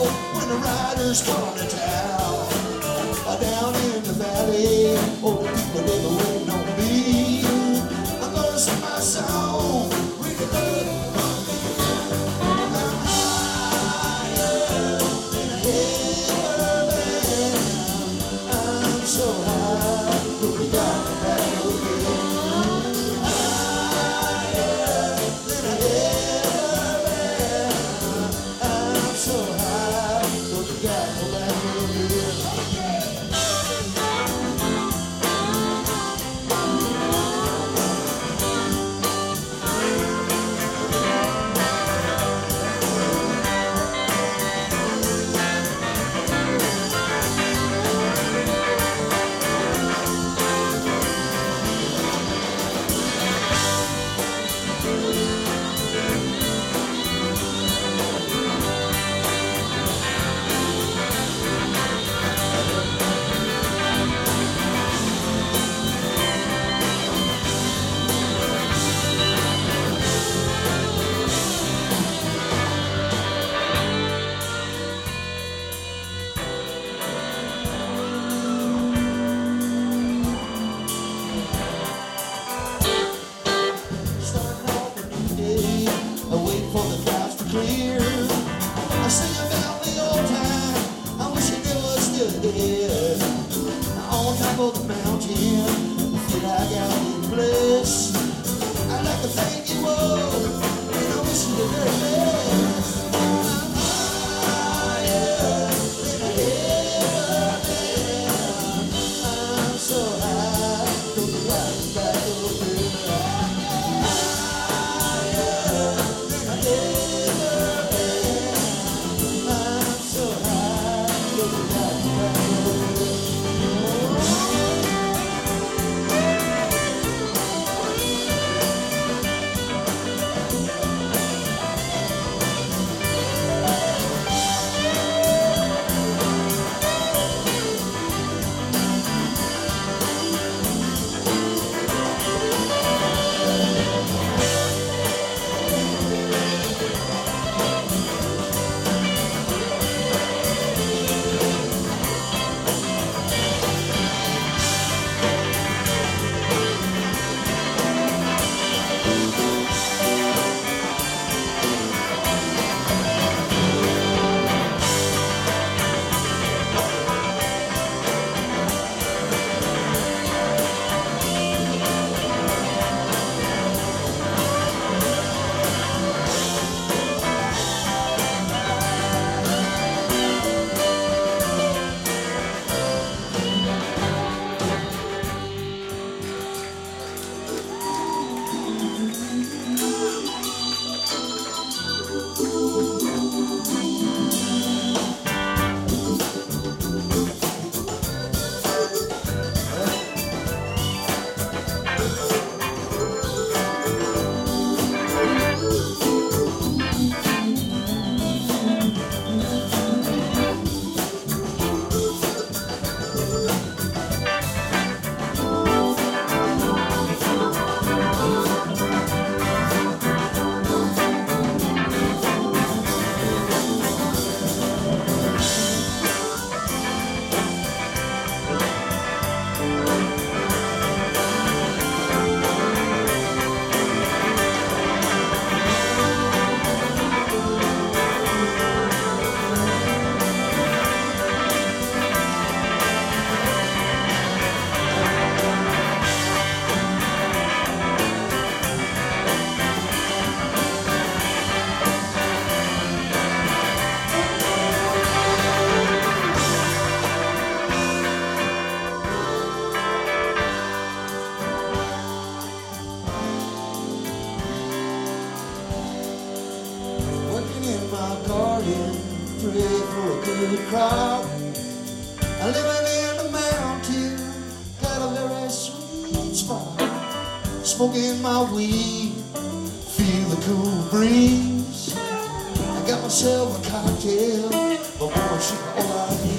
when the riders come to town. Down in the valley, oh, people they were waiting on me. I'm gonna sing my song, really love on me. I'm higher than I ever been. I'm so high, but we got me back again. Higher than I ever been. I'm so high, but we got me back again. I sing about the old time, I wish it never stood here. On top of the mountain, I feel like I'm in bliss. I like to thank you all, and I wish you the very best. I'm higher than I ever been. I'm so high, don't you like me back again. Higher than I ever been. I'm so high, don't you like me back again. Pray for a good crop. Living in the mountain, got a very sweet spot. Smoking my weed, feel the cool breeze. I got myself a cocktail, but boy, she all I need.